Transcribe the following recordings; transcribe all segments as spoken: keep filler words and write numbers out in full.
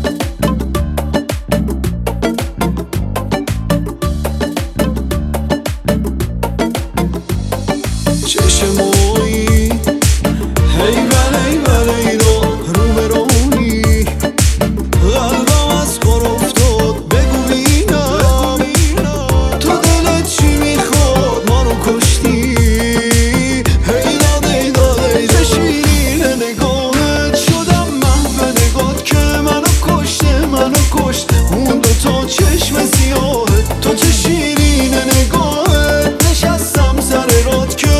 چشمایی هیول هیول اینا رو به رونی قلبم از کار افتاد بگو بینم تو دلت چی میخواد ما رو کشتی هیداد هیداد هیداد شیرین نگاهت شدم محو نگات که منو کشته منو کشت اون دوتا چشم سیاهت تو چه شیرین نگاهت نشستم سر راد که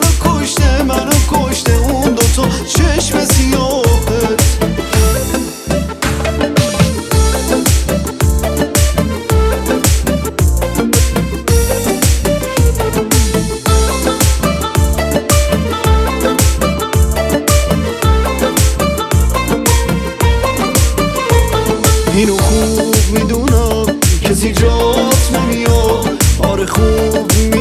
چشم سیاهت اینو خوب میدونم کسی جات نمیاد آره خوب